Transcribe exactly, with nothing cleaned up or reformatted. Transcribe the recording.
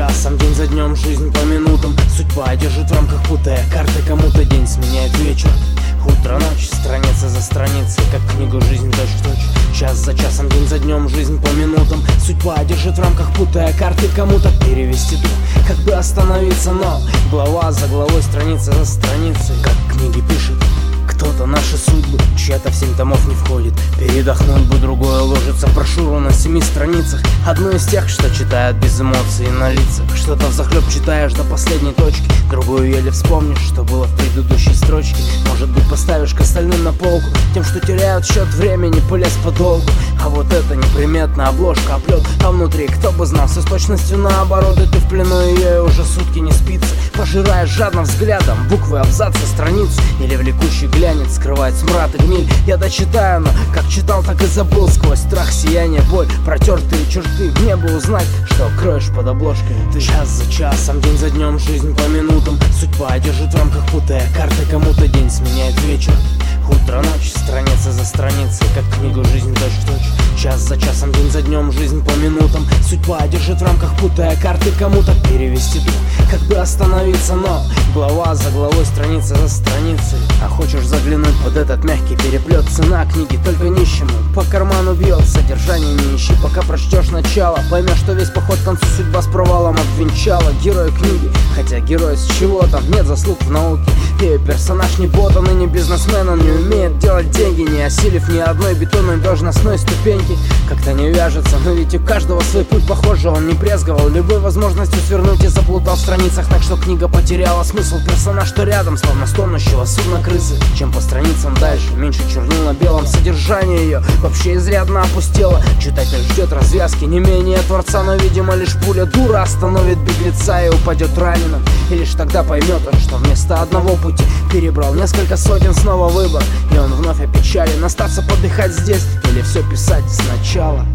часом, день за днем, жизнь по минутам. Судьба держит в рамках, путая карты, кому-то день сменяет вечер. Утро, ночь, страница за страницей, как книгу жизнь точь-в-точь. Час за часом, день за днем, жизнь по минутам. Судьба держит в рамках, путая карты, кому-то перевести дух, как бы остановиться, но глава за главой, страница за страницей, как книги пишет кто-то наши судьбы, чья-то в семь томов не входит. Передохнуть бы, другое ложится в брошюру на семи страницах. Одну из тех, что читают без эмоций на лицах. Что-то взахлеб читаешь до последней точки, другую еле вспомнишь, что было в предыдущей строчке. Может быть, поставишь к остальным на полку, тем, что теряют счет времени, пылез подолгу. А вот это неприметная обложка, оплет, а внутри, кто бы знал, все с точностью наоборот. И ты в плену ее, и уже сутки не спится. Пожираешь жадно взглядом буквы, абзацы, страниц, или влекущий глянец скрывает смрад и гниль. Я дочитаю, но как читал, так и забыл. Сквозь страх, сияние, боль, протертые черты. Мне бы узнать, что кроешь под обложкой ты. Час за часом, день за днем, жизнь по минутам. Судьба держит в рамках, путая карты, кому-то день сменяет вечер. Утро, ночь, страница за страницей, как книгу жизнь точь-в-точь. Час за часом, день за днем, жизнь по минутам. Судьба держит в рамках, путая карты, кому-то перевести дух, как бы остановиться, но глава за главой, страница за страницей. А хочешь заглянуть под этот мягкий переплет? Цена книги только нищему по карману бьет. Содержание не ищи, пока прочтешь начало. Поймешь, что весь поход к концу судьба с провалом обвенчала. Герой книги, хотя герой с чего там, нет заслуг в науке. Ее персонаж не бот, он и не бизнесмен. Он не умеет делать деньги, не осилив ни одной бетонной должностной ступеньки. Как-то не вяжется, но ведь у каждого свой путь. Похоже, он не брезговал любой возможностью свернуть и заплутал в страницах, так что книга потеряла смысл. Персонаж, что рядом, словно стонущего судна крысы. Чем по страницам дальше, меньше чернил на белом. Содержание ее вообще изрядно опустело. Читатель ждет развязки не менее творца, но, видимо, лишь пуля дура остановит беглеца и упадет раненым. И лишь тогда поймет он, что вместо одного пути перебрал несколько сотен, снова выбор. И он вновь опечален, остаться подыхать здесь или все писать сначала.